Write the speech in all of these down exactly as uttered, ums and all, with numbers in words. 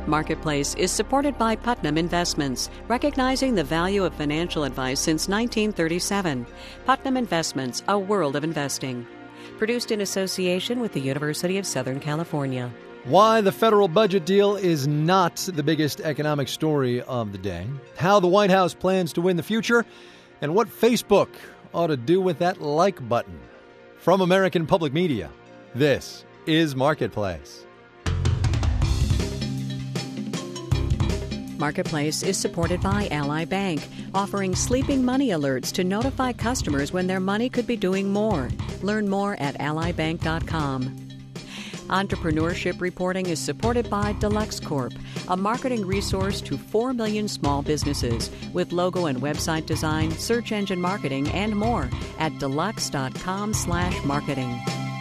Marketplace is supported by Putnam Investments, recognizing the value of financial advice since nineteen thirty-seven. Putnam Investments, a world of investing. Produced in association with the University of Southern California. Why the federal budget deal is not the biggest economic story of the day. How the White House plans to win the future. And what Facebook ought to do with that like button. From American Public Media, this is Marketplace. Marketplace is supported by Ally Bank, offering sleeping money alerts to notify customers when their money could be doing more. Learn more at ally bank dot com. Entrepreneurship reporting is supported by Deluxe Corp, a marketing resource to four million small businesses with logo and website design, search engine marketing, and more at deluxe dot com slash marketing.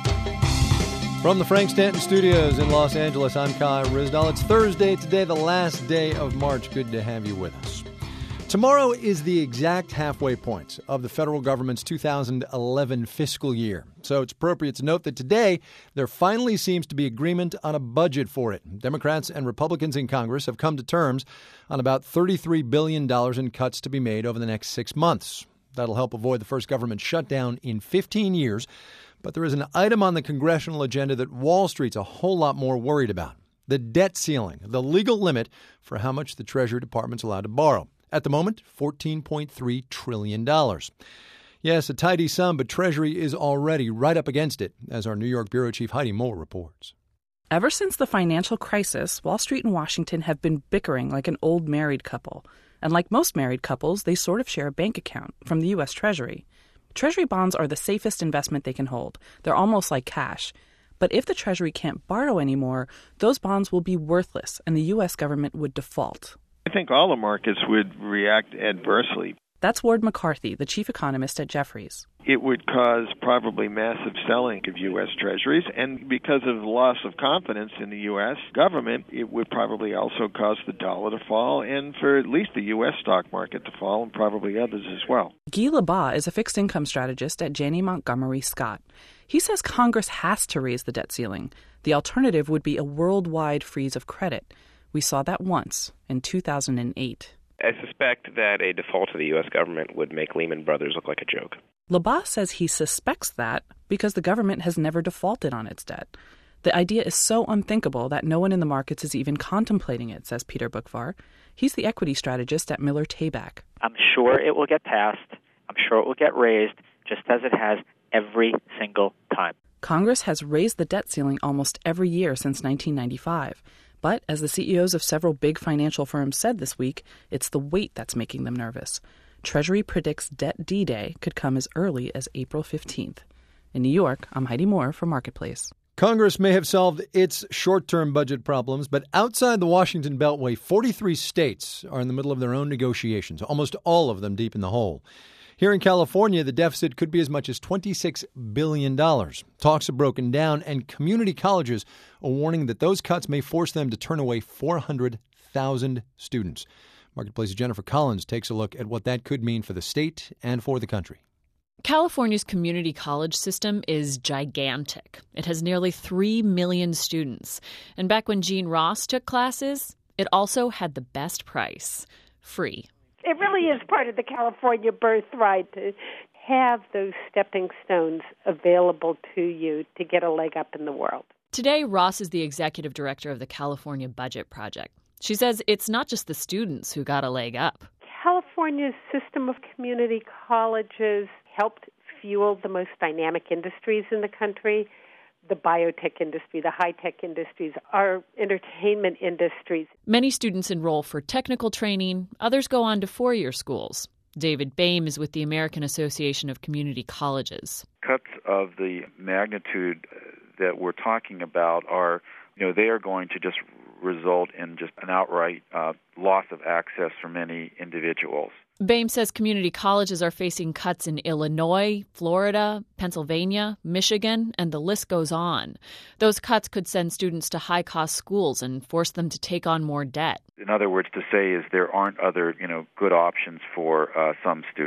From the Frank Stanton Studios in Los Angeles, I'm Kai Ryssdal. It's Thursday today, the last day of March. Good to have you with us. Tomorrow is the exact halfway point of the federal government's two thousand eleven fiscal year. So it's appropriate to note that today there finally seems to be agreement on a budget for it. Democrats and Republicans in Congress have come to terms on about thirty-three billion dollars in cuts to be made over the next six months. That'll help avoid the first government shutdown in fifteen years. But there is an item on the congressional agenda that Wall Street's a whole lot more worried about. The debt ceiling, the legal limit for how much the Treasury Department's allowed to borrow. At the moment, fourteen point three trillion dollars. Yes, a tidy sum, but Treasury is already right up against it, as our New York bureau chief Heidi Moore reports. Ever since the financial crisis, Wall Street and Washington have been bickering like an old married couple. And like most married couples, they sort of share a bank account from the U S. Treasury. Treasury bonds are the safest investment they can hold. They're almost like cash. But if the Treasury can't borrow anymore, those bonds will be worthless and the U S government would default. I think all the markets would react adversely. That's Ward McCarthy, the chief economist at Jefferies. It would cause probably massive selling of U S. Treasuries, and because of the loss of confidence in the U S government, it would probably also cause the dollar to fall, and for at least the U S stock market to fall, and probably others as well. Guy Labat is a fixed income strategist at Janney Montgomery Scott. He says Congress has to raise the debt ceiling. The alternative would be a worldwide freeze of credit. We saw that once in two thousand eight. I suspect that a default of the U S government would make Lehman Brothers look like a joke. Labat says he suspects that because the government has never defaulted on its debt. The idea is so unthinkable that no one in the markets is even contemplating it, says Peter Bookvar. He's the equity strategist at Miller Tabak. I'm sure it will get passed. I'm sure it will get raised, just as it has every single time. Congress has raised the debt ceiling almost every year since nineteen ninety-five. But as the C E Os of several big financial firms said this week, it's the weight that's making them nervous. Treasury predicts debt D-Day could come as early as April fifteenth. In New York, I'm Heidi Moore for Marketplace. Congress may have solved its short-term budget problems, but outside the Washington Beltway, forty-three states are in the middle of their own negotiations, almost all of them deep in the hole. Here in California, the deficit could be as much as twenty-six billion dollars. Talks have broken down, and community colleges are warning that those cuts may force them to turn away four hundred thousand students. Marketplace's Jennifer Collins takes a look at what that could mean for the state and for the country. California's community college system is gigantic. It has nearly three million students. And back when Gene Ross took classes, it also had the best price, free. It really is part of the California birthright to have those stepping stones available to you to get a leg up in the world. Today, Ross is the executive director of the California Budget Project. She says it's not just the students who got a leg up. California's system of community colleges helped fuel the most dynamic industries in the country. The biotech industry, the high-tech industries, our entertainment industries. Many students enroll for technical training. Others go on to four-year schools. David Boehm is with the American Association of Community Colleges. Cuts of the magnitude that we're talking about are, you know, they are going to just result in just an outright uh, loss of access for many individuals. Boehm says community colleges are facing cuts in Illinois, Florida, Pennsylvania, Michigan, and the list goes on. Those cuts could send students to high-cost schools and force them to take on more debt. In other words, to say is there aren't other, you know, good options for uh, some students.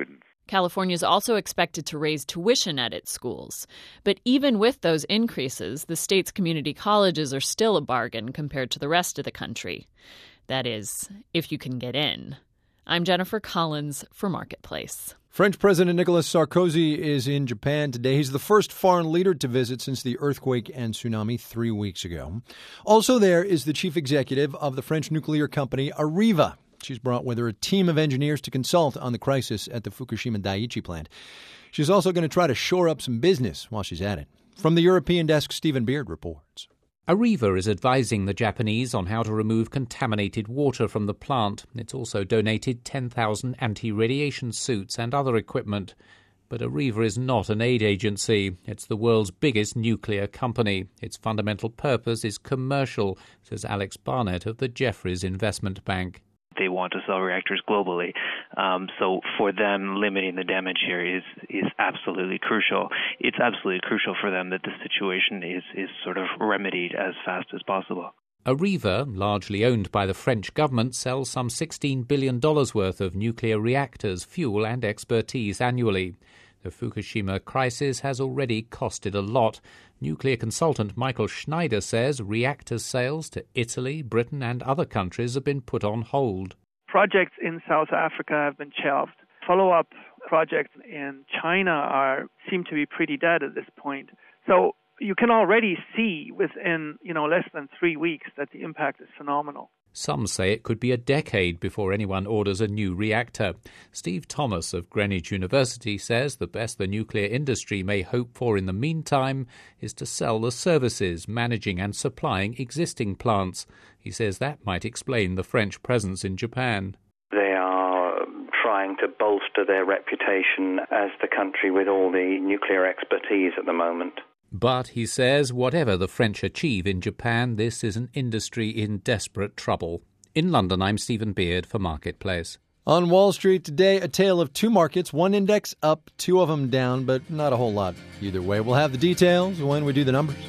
California is also expected to raise tuition at its schools. But even with those increases, the state's community colleges are still a bargain compared to the rest of the country. That is, if you can get in. I'm Jennifer Collins for Marketplace. French President Nicolas Sarkozy is in Japan today. He's the first foreign leader to visit since the earthquake and tsunami three weeks ago. Also there is the chief executive of the French nuclear company Areva. She's brought with her a team of engineers to consult on the crisis at the Fukushima Daiichi plant. She's also going to try to shore up some business while she's at it. From the European desk, Stephen Beard reports. Areva is advising the Japanese on how to remove contaminated water from the plant. It's also donated ten thousand anti-radiation suits and other equipment. But Areva is not an aid agency. It's the world's biggest nuclear company. Its fundamental purpose is commercial, says Alex Barnett of the Jefferies Investment Bank. They want to sell reactors globally. Um, so for them, limiting the damage here is is absolutely crucial. It's absolutely crucial for them that the situation is, is sort of remedied as fast as possible. Areva, largely owned by the French government, sells some sixteen billion dollars worth of nuclear reactors, fuel and expertise annually. The Fukushima crisis has already costed a lot. Nuclear consultant Michael Schneider says reactor sales to Italy, Britain and other countries have been put on hold. Projects in South Africa have been shelved. Follow-up projects in China are seem to be pretty dead at this point. So you can already see within, you know, less than three weeks that the impact is phenomenal. Some say it could be a decade before anyone orders a new reactor. Steve Thomas of Greenwich University says the best the nuclear industry may hope for in the meantime is to sell the services managing and supplying existing plants. He says that might explain the French presence in Japan. They are trying to bolster their reputation as the country with all the nuclear expertise at the moment. But, he says, whatever the French achieve in Japan, this is an industry in desperate trouble. In London, I'm Stephen Beard for Marketplace. On Wall Street today, a tale of two markets, one index up, two of them down, but not a whole lot either way. We'll have the details when we do the numbers.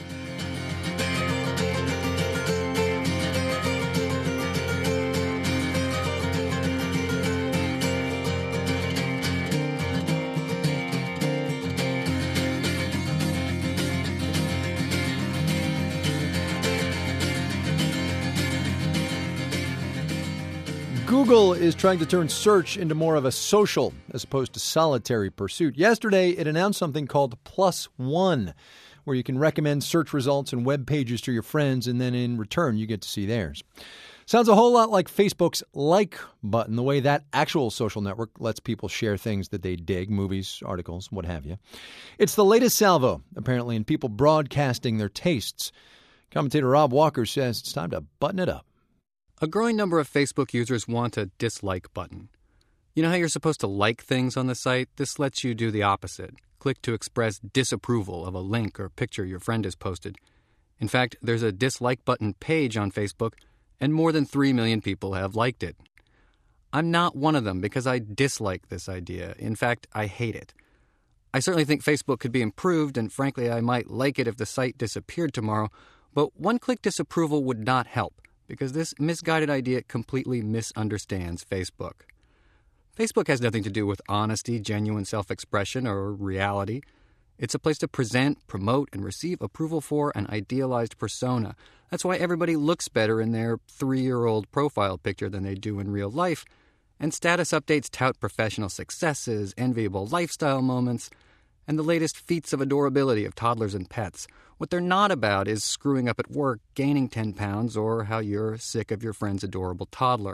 Google is trying to turn search into more of a social as opposed to solitary pursuit. Yesterday, it announced something called Plus One, where you can recommend search results and web pages to your friends, and then in return, you get to see theirs. Sounds a whole lot like Facebook's like button, the way that actual social network lets people share things that they dig, movies, articles, what have you. It's the latest salvo, apparently, in people broadcasting their tastes. Commentator Rob Walker says it's time to button it up. A growing number of Facebook users want a dislike button. You know how you're supposed to like things on the site? This lets you do the opposite. Click to express disapproval of a link or picture your friend has posted. In fact, there's a dislike button page on Facebook, and more than three million people have liked it. I'm not one of them because I dislike this idea. In fact, I hate it. I certainly think Facebook could be improved, and frankly, I might like it if the site disappeared tomorrow, but one-click disapproval would not help, because this misguided idea completely misunderstands Facebook. Facebook has nothing to do with honesty, genuine self-expression, or reality. It's a place to present, promote, and receive approval for an idealized persona. That's why everybody looks better in their three-year-old profile picture than they do in real life. And status updates tout professional successes, enviable lifestyle moments, and the latest feats of adorability of toddlers and pets. What they're not about is screwing up at work, gaining ten pounds, or how you're sick of your friend's adorable toddler.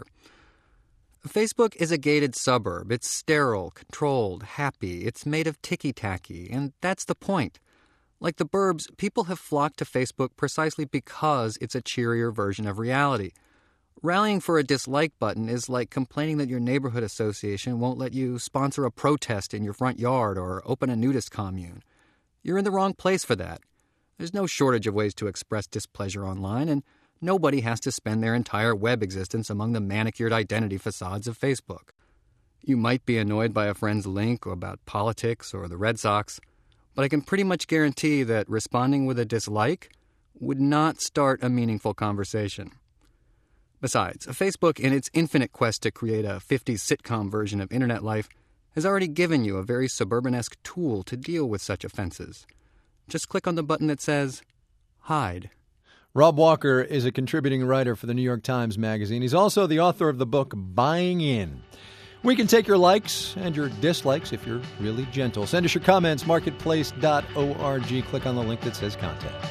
Facebook is a gated suburb. It's sterile, controlled, happy. It's made of ticky-tacky, and that's the point. Like the burbs, people have flocked to Facebook precisely because it's a cheerier version of reality. Rallying for a dislike button is like complaining that your neighborhood association won't let you sponsor a protest in your front yard or open a nudist commune. You're in the wrong place for that. There's no shortage of ways to express displeasure online, and nobody has to spend their entire web existence among the manicured identity facades of Facebook. You might be annoyed by a friend's link about politics or the Red Sox, but I can pretty much guarantee that responding with a dislike would not start a meaningful conversation. Besides, Facebook, in its infinite quest to create a fifties sitcom version of internet life, has already given you a very suburban-esque tool to deal with such offenses. Just click on the button that says, Hide. Rob Walker is a contributing writer for the New York Times Magazine. He's also the author of the book Buying In. We can take your likes and your dislikes if you're really gentle. Send us your comments, marketplace dot org. Click on the link that says Contact.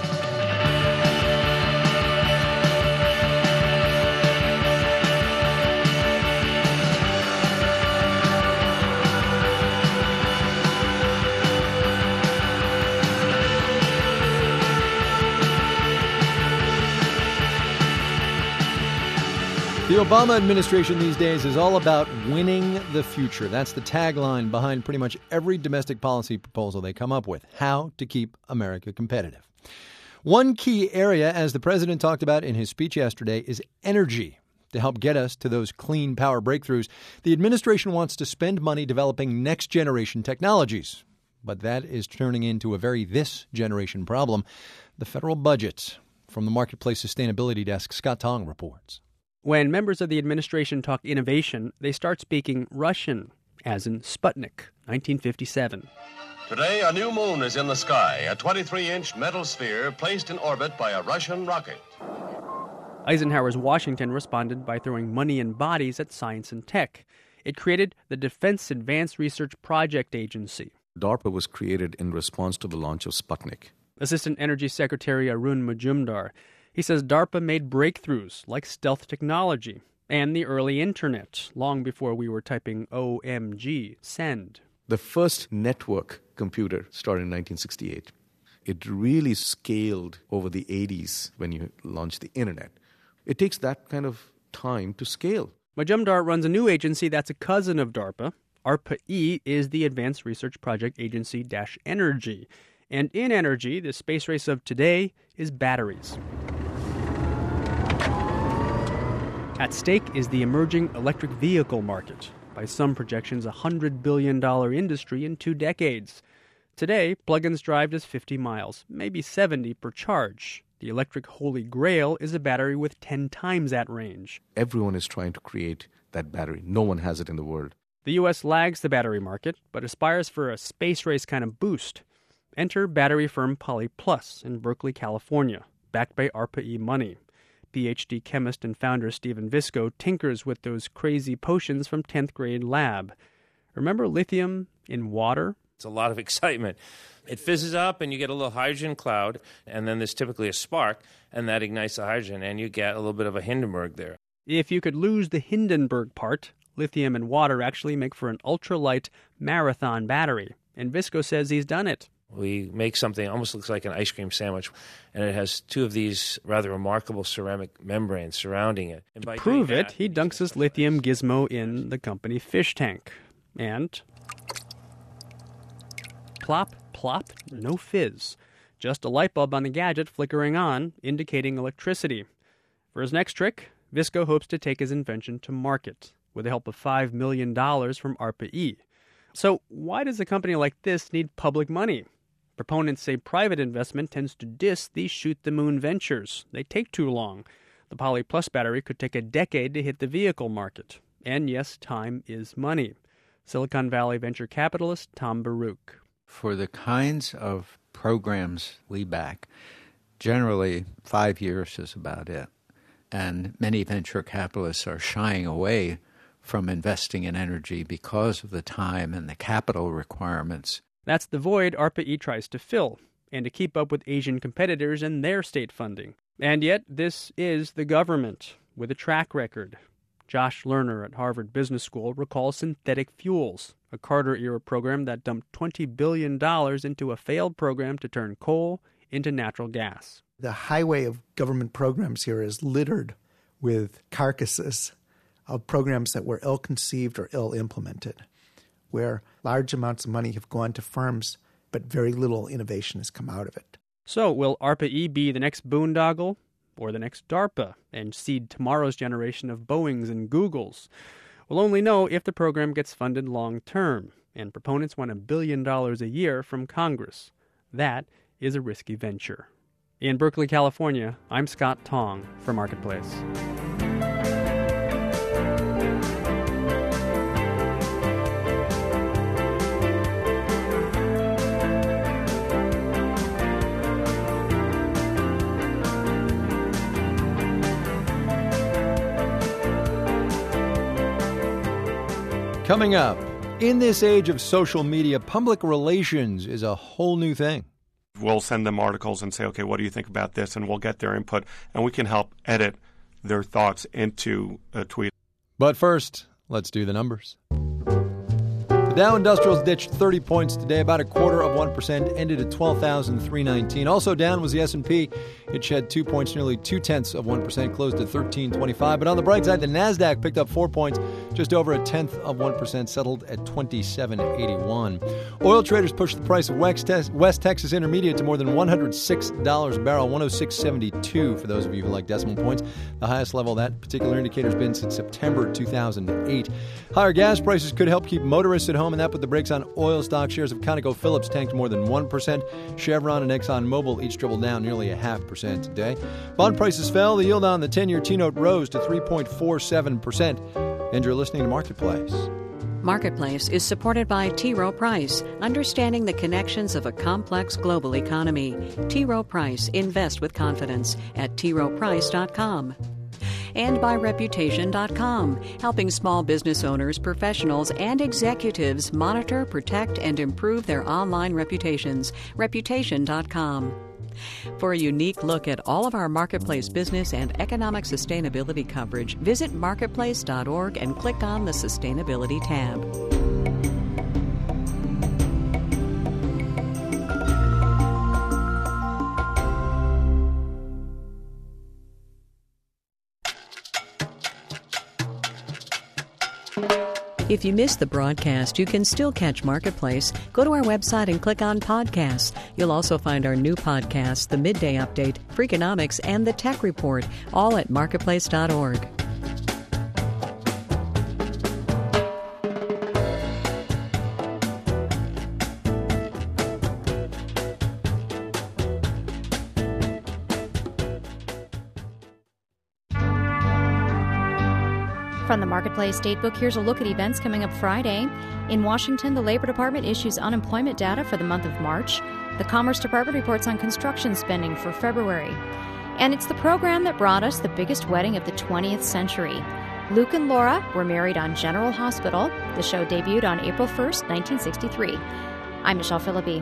The Obama administration these days is all about winning the future. That's the tagline behind pretty much every domestic policy proposal they come up with, how to keep America competitive. One key area, as the president talked about in his speech yesterday, is energy. To help get us to those clean power breakthroughs, the administration wants to spend money developing next-generation technologies. But that is turning into a very this-generation problem, the federal budget. From the Marketplace Sustainability Desk, Scott Tong reports. When members of the administration talk innovation, they start speaking Russian, as in Sputnik, nineteen fifty-seven. Today, a new moon is in the sky, a twenty-three inch metal sphere placed in orbit by a Russian rocket. Eisenhower's Washington responded by throwing money and bodies at science and tech. It created the Defense Advanced Research Project Agency. DARPA was created in response to the launch of Sputnik. Assistant Energy Secretary Arun Majumdar. He says DARPA made breakthroughs like stealth technology and the early internet, long before we were typing O M G, send. The first network computer started in nineteen sixty-eight. It really scaled over the eighties when you launched the internet. It takes that kind of time to scale. Majumdar runs a new agency that's a cousin of DARPA. ARPA-E is the Advanced Research Project Agency-Energy. And in energy, the space race of today is batteries. At stake is the emerging electric vehicle market. By some projections, a one hundred billion dollars industry in two decades. Today, plug-ins drive just fifty miles, maybe seventy per charge. The electric holy grail is a battery with ten times that range. Everyone is trying to create that battery. No one has it in the world. The U S lags the battery market, but aspires for a space race kind of boost. Enter battery firm PolyPlus in Berkeley, California, backed by ARPA-E money. P H D chemist and founder Stephen Visco tinkers with those crazy potions from tenth grade lab. Remember lithium in water? It's a lot of excitement. It fizzes up and you get a little hydrogen cloud, and then there's typically a spark, and that ignites the hydrogen, and you get a little bit of a Hindenburg there. If you could lose the Hindenburg part, lithium and water actually make for an ultralight marathon battery. And Visco says he's done it. We make something that almost looks like an ice cream sandwich, and it has two of these rather remarkable ceramic membranes surrounding it. And to prove it, he dunks his lithium gizmo in the company fish tank. And plop, plop, no fizz. Just a light bulb on the gadget flickering on, indicating electricity. For his next trick, Visco hopes to take his invention to market, with the help of five million dollars from ARPA-E. So why does a company like this need public money? Proponents say private investment tends to diss these shoot-the-moon ventures. They take too long. The PolyPlus battery could take a decade to hit the vehicle market. And yes, time is money. Silicon Valley venture capitalist Tom Baruch. For the kinds of programs we back, generally five years is about it. And many venture capitalists are shying away from investing in energy because of the time and the capital requirements. That's the void ARPA-E tries to fill, and to keep up with Asian competitors and their state funding. And yet, this is the government, with a track record. Josh Lerner at Harvard Business School recalls Synthetic Fuels, a Carter-era program that dumped twenty billion dollars into a failed program to turn coal into natural gas. The highway of government programs here is littered with carcasses of programs that were ill-conceived or ill-implemented, where large amounts of money have gone to firms, but very little innovation has come out of it. So will ARPA-E be the next boondoggle or the next DARPA and seed tomorrow's generation of Boeings and Googles? We'll only know if the program gets funded long-term, and proponents want a billion dollars a year from Congress. That is a risky venture. In Berkeley, California, I'm Scott Tong for Marketplace. Coming up, in this age of social media, public relations is a whole new thing. We'll send them articles and say, okay, what do you think about this? And we'll get their input, and we can help edit their thoughts into a tweet. But first, let's do the numbers. The Dow Industrials ditched thirty points today, about a quarter of one percent, ended at twelve thousand three hundred nineteen. Also down was the S and P. It shed two points, nearly two-tenths of one percent, closed at thirteen twenty-five. But on the bright side, the NASDAQ picked up four points, just over a tenth of one percent, settled at twenty-seven eighty-one. Oil traders pushed the price of West Texas Intermediate to more than one hundred six dollars a barrel, one oh six seventy-two for those of you who like decimal points. The highest level that particular indicator has been since September two thousand eight. Higher gas prices could help keep motorists at home, and that put the brakes on oil stock. Shares of ConocoPhillips tanked more than one percent. Chevron and ExxonMobil each dribbled down nearly a half percent today. Bond prices fell. The yield on the ten-year T-note rose to three point four seven percent. And you're listening to Marketplace. Marketplace is supported by T. Rowe Price, understanding the connections of a complex global economy. T. Rowe Price, invest with confidence at T Rowe Price dot com. And by Reputation dot com, helping small business owners, professionals, and executives monitor, protect, and improve their online reputations. Reputation dot com. For a unique look at all of our Marketplace business and economic sustainability coverage, visit marketplace dot org and click on the Sustainability tab. If you missed the broadcast, you can still catch Marketplace. Go to our website and click on Podcasts. You'll also find our new podcasts, The Midday Update, Freakonomics, and The Tech Report, all at marketplace dot org. From the Marketplace Datebook, here's a look at events coming up Friday. In Washington, the Labor Department issues unemployment data for the month of March. The Commerce Department reports on construction spending for February. And it's the program that brought us the biggest wedding of the twentieth century. Luke and Laura were married on General Hospital. The show debuted on April first, nineteen sixty-three. I'm Michelle Philippi.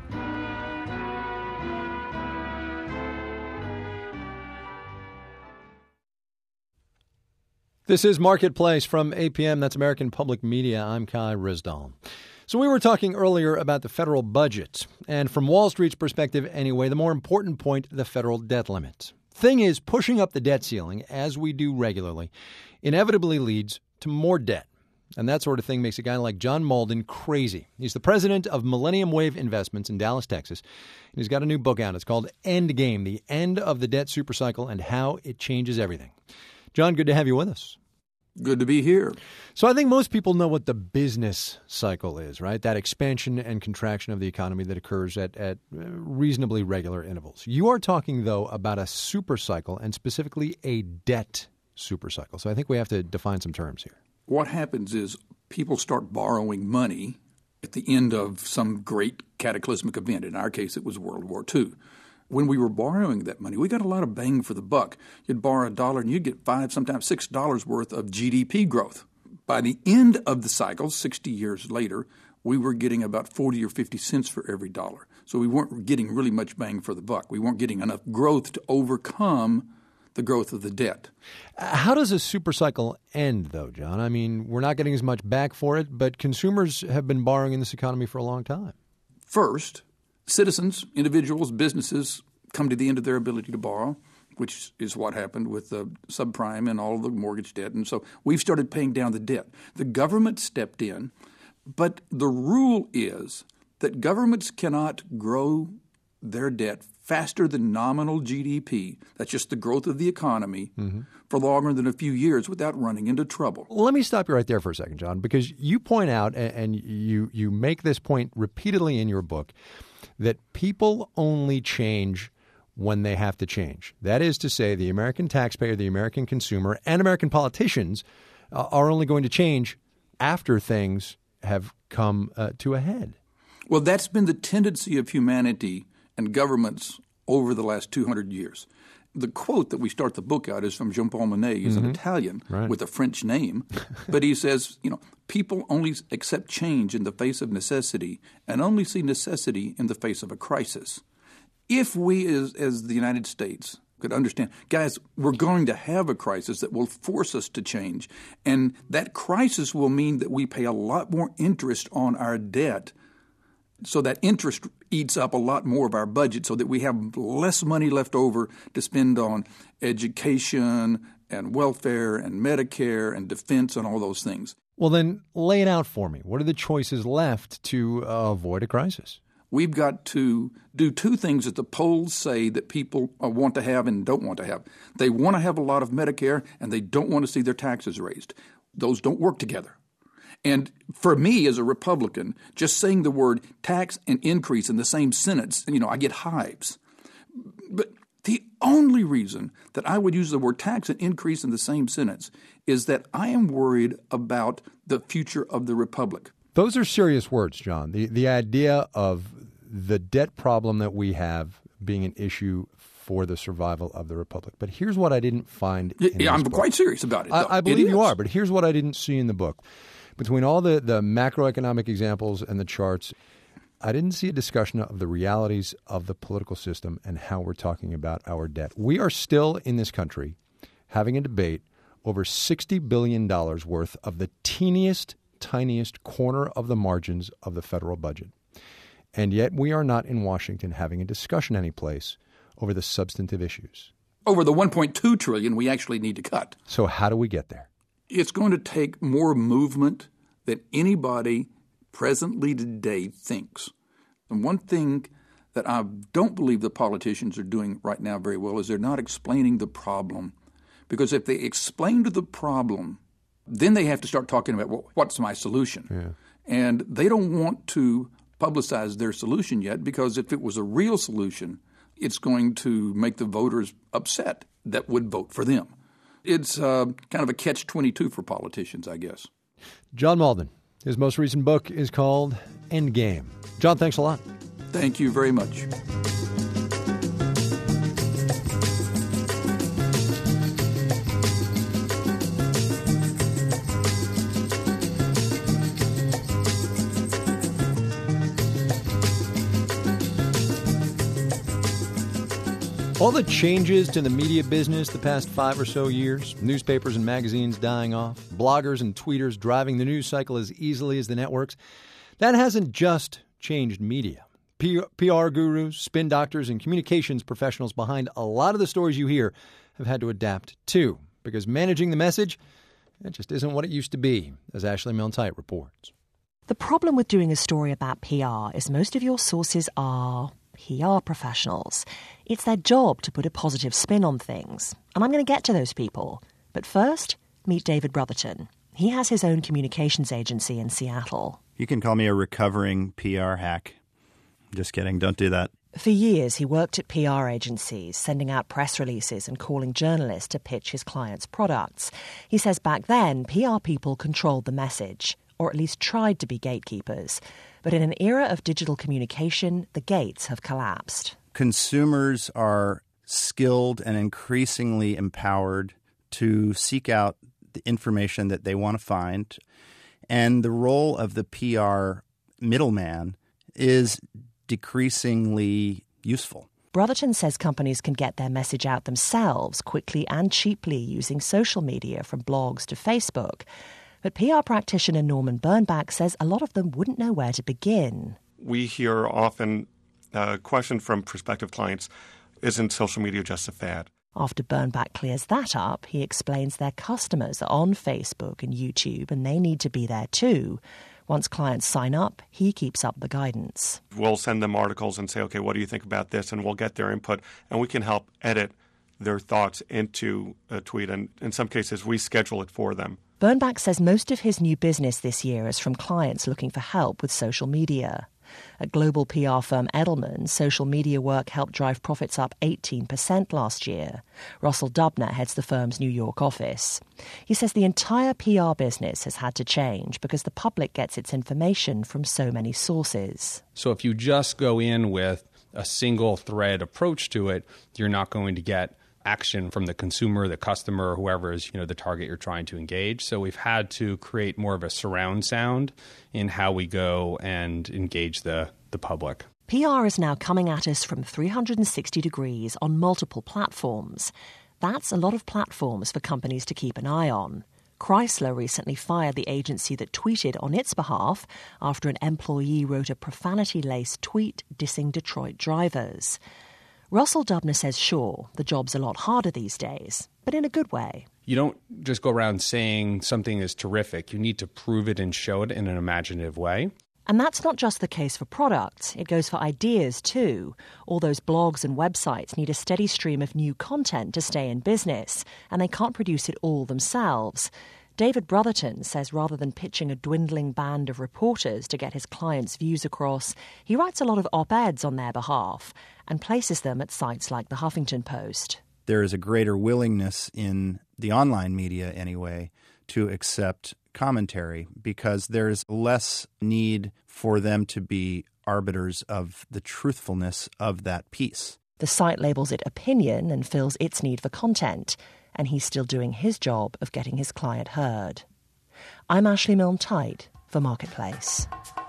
This is Marketplace from A P M. That's American Public Media. I'm Kai Ryssdal. So we were talking earlier about the federal budget. And from Wall Street's perspective anyway, the more important point, the federal debt limit. Thing is, pushing up the debt ceiling, as we do regularly, inevitably leads to more debt. And that sort of thing makes a guy like John Malden crazy. He's the president of Millennium Wave Investments in Dallas, Texas. And he's got a new book out. It's called Endgame, The End of the Debt Supercycle and How It Changes Everything. John, good to have you with us. Good to be here. So I think most people know what the business cycle is, right? That expansion and contraction of the economy that occurs at, at reasonably regular intervals. You are talking, though, about a super cycle and specifically a debt super cycle. So I think we have to define some terms here. What happens is people start borrowing money at the end of some great cataclysmic event. In our case, it was World War Two. When we were borrowing that money, we got a lot of bang for the buck. You'd borrow a dollar and you'd get five, sometimes six dollars worth of G D P growth. By the end of the cycle, sixty years later, we were getting about forty or fifty cents for every dollar. So we weren't getting really much bang for the buck. We weren't getting enough growth to overcome the growth of the debt. How does a super cycle end, though, John? I mean, we're not getting as much back for it, but consumers have been borrowing in this economy for a long time. First, citizens, individuals, businesses come to the end of their ability to borrow, which is what happened with the subprime and all of the mortgage debt. And so we've started paying down the debt. The government stepped in, but the rule is that governments cannot grow their debt faster than nominal G D P, that's just the growth of the economy, mm-hmm. for longer than a few years without running into trouble. Let me stop you right there for a second, John, because you point out, and you, you make this point repeatedly in your book, that people only change when they have to change. That is to say, the American taxpayer, the American consumer, and American politicians uh, are only going to change after things have come uh, to a head. Well, that's been the tendency of humanity and governments over the last two hundred years. The quote that we start the book out is from Jean-Paul Monet. He's Mm-hmm. an Italian Right. with a French name. But he says, you know, people only accept change in the face of necessity and only see necessity in the face of a crisis. If we as, as the United States could understand, guys, we're going to have a crisis that will force us to change. And that crisis will mean that we pay a lot more interest on our debt. So that interest eats up a lot more of our budget so that we have less money left over to spend on education and welfare and Medicare and defense and all those things. Well, then lay it out for me. What are the choices left to uh, avoid a crisis? We've got to do two things that the polls say that people uh, want to have and don't want to have. They want to have a lot of Medicare, and they don't want to see their taxes raised. Those don't work together. And for me as a Republican, just saying the word tax and increase in the same sentence, you know, I get hives. But the only reason that I would use the word tax and increase in the same sentence is that I am worried about the future of the republic. Those are serious words, John. The the idea of the debt problem that we have being an issue for the survival of the republic. But here's what I didn't find in Yeah, this I'm book. quite serious about it. though. I, I It believe you is. are, but here's what I didn't see in the book. Between all the, the macroeconomic examples and the charts, I didn't see a discussion of the realities of the political system and how we're talking about our debt. We are still in this country having a debate over sixty billion dollars worth of the teeniest, tiniest corner of the margins of the federal budget. And yet we are not in Washington having a discussion anyplace over the substantive issues. Over the one point two trillion dollars we actually need to cut. So how do we get there? It's going to take more movement than anybody presently today thinks. And one thing that I don't believe the politicians are doing right now very well is they're not explaining the problem. Because if they explained the problem, then they have to start talking about, well, what's my solution? Yeah. And they don't want to publicize their solution yet, because if it was a real solution, it's going to make the voters upset that would vote for them. It's uh, kind of a catch twenty-two for politicians, I guess. John Malden. His most recent book is called Endgame. John, thanks a lot. Thank you very much. All the changes to the media business the past five or so years, newspapers and magazines dying off, bloggers and tweeters driving the news cycle as easily as the networks, that hasn't just changed media. P- PR gurus, spin doctors, and communications professionals behind a lot of the stories you hear have had to adapt too, because managing the message, it just isn't what it used to be, as Ashley Milne-Tite reports. The problem with doing a story about P R is most of your sources are P R professionals. It's their job to put a positive spin on things. And I'm going to get to those people. But first, meet David Brotherton. He has his own communications agency in Seattle. You can call me a recovering P R hack. Just kidding. Don't do that. For years, he worked at P R agencies, sending out press releases and calling journalists to pitch his clients' products. He says back then, P R people controlled the message, or at least tried to be gatekeepers. But in an era of digital communication, the gates have collapsed. Consumers are skilled and increasingly empowered to seek out the information that they want to find. And the role of the P R middleman is decreasingly useful. Brotherton says companies can get their message out themselves quickly and cheaply using social media, from blogs to Facebook. But P R practitioner Norman Bernbach says a lot of them wouldn't know where to begin. We hear often a question from prospective clients, isn't social media just a fad? After Bernbach clears that up, he explains their customers are on Facebook and YouTube and they need to be there too. Once clients sign up, he keeps up the guidance. We'll send them articles and say, okay, what do you think about this? And we'll get their input, and we can help edit their thoughts into a tweet. And in some cases, we schedule it for them. Bernbach says most of his new business this year is from clients looking for help with social media. At global P R firm Edelman, social media work helped drive profits up eighteen percent last year. Russell Dubner heads the firm's New York office. He says the entire P R business has had to change because the public gets its information from so many sources. So if you just go in with a single thread approach to it, you're not going to get action from the consumer, the customer, whoever is, you know, the target you're trying to engage. So we've had to create more of a surround sound in how we go and engage the, the public. P R is now coming at us from three hundred sixty degrees on multiple platforms. That's a lot of platforms for companies to keep an eye on. Chrysler recently fired the agency that tweeted on its behalf after an employee wrote a profanity-laced tweet dissing Detroit drivers. Russell Dubner says, sure, the job's a lot harder these days, but in a good way. You don't just go around saying something is terrific. You need to prove it and show it in an imaginative way. And that's not just the case for products. It goes for ideas, too. All those blogs and websites need a steady stream of new content to stay in business, and they can't produce it all themselves. David Brotherton says rather than pitching a dwindling band of reporters to get his clients' views across, he writes a lot of op-eds on their behalf and places them at sites like the Huffington Post. There is a greater willingness in the online media, anyway, to accept commentary because there's less need for them to be arbiters of the truthfulness of that piece. The site labels it opinion and fills its need for content, and he's still doing his job of getting his client heard. I'm Ashley Milne-Tyte for Marketplace.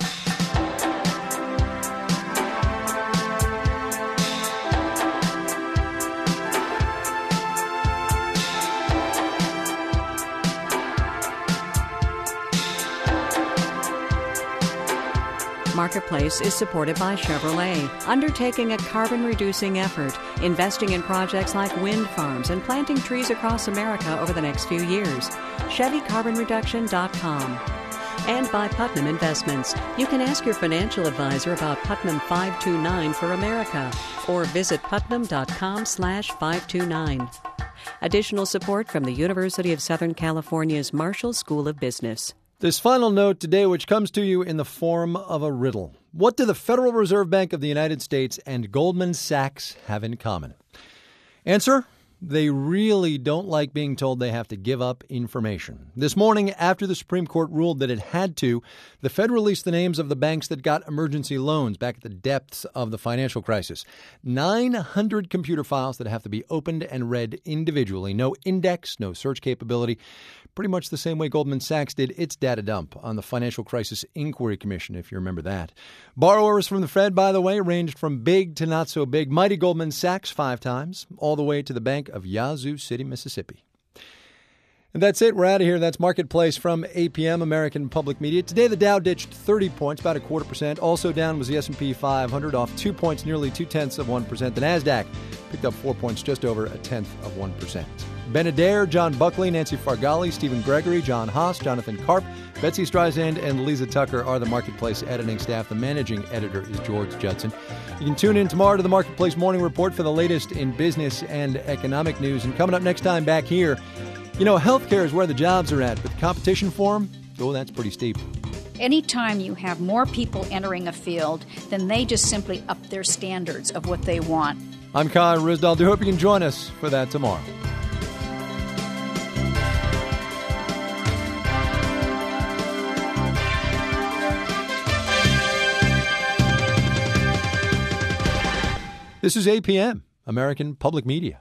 Marketplace is supported by Chevrolet, undertaking a carbon-reducing effort, investing in projects like wind farms and planting trees across America over the next few years. Chevy Carbon Reduction dot com. And by Putnam Investments. You can ask your financial advisor about Putnam five two nine for America or visit putnam.com slash 529. Additional support from the University of Southern California's Marshall School of Business. This final note today, which comes to you in the form of a riddle. What do the Federal Reserve Bank of the United States and Goldman Sachs have in common? Answer: they really don't like being told they have to give up information. This morning, after the Supreme Court ruled that it had to, the Fed released the names of the banks that got emergency loans back at the depths of the financial crisis. nine hundred computer files that have to be opened and read individually. No index, no search capability. Pretty much the same way Goldman Sachs did its data dump on the Financial Crisis Inquiry Commission, if you remember that. Borrowers from the Fed, by the way, ranged from big to not so big. Mighty Goldman Sachs five times, all the way to the Bank of Yazoo City, Mississippi. And that's it. We're out of here. That's Marketplace from A P M, American Public Media. Today, the Dow ditched thirty points, about a quarter percent. Also down was the S and P five hundred, off two points, nearly two-tenths of one percent. The NASDAQ picked up four points, just over a tenth of one percent. Ben Adair, John Buckley, Nancy Fargali, Stephen Gregory, John Haas, Jonathan Karp, Betsy Streisand, and Lisa Tucker are the Marketplace editing staff. The managing editor is George Judson. You can tune in tomorrow to the Marketplace Morning Report for the latest in business and economic news. And coming up next time back here, you know, healthcare is where the jobs are at, but the competition for them, oh, that's pretty steep. Anytime you have more people entering a field, then they just simply up their standards of what they want. I'm Kai Ryssdal. Do hope you can join us for that tomorrow. This is A P M, American Public Media.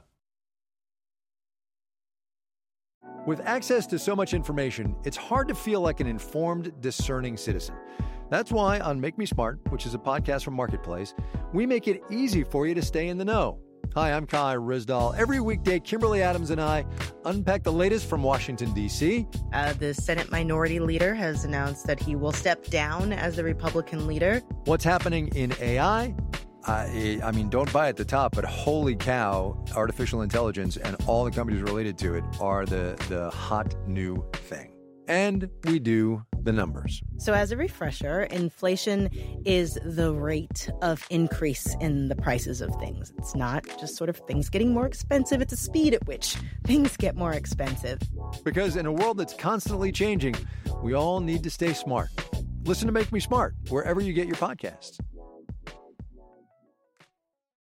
With access to so much information, it's hard to feel like an informed, discerning citizen. That's why on Make Me Smart, which is a podcast from Marketplace, we make it easy for you to stay in the know. Hi, I'm Kai Ryssdal. Every weekday, Kimberly Adams and I unpack the latest from Washington, D C Uh, the Senate Minority Leader has announced that he will step down as the Republican leader. What's happening in A I? I, I mean, don't buy at the top, but holy cow, artificial intelligence and all the companies related to it are the, the hot new thing. And we do the numbers. So as a refresher, inflation is the rate of increase in the prices of things. It's not just sort of things getting more expensive. It's the speed at which things get more expensive. Because in a world that's constantly changing, we all need to stay smart. Listen to Make Me Smart wherever you get your podcasts.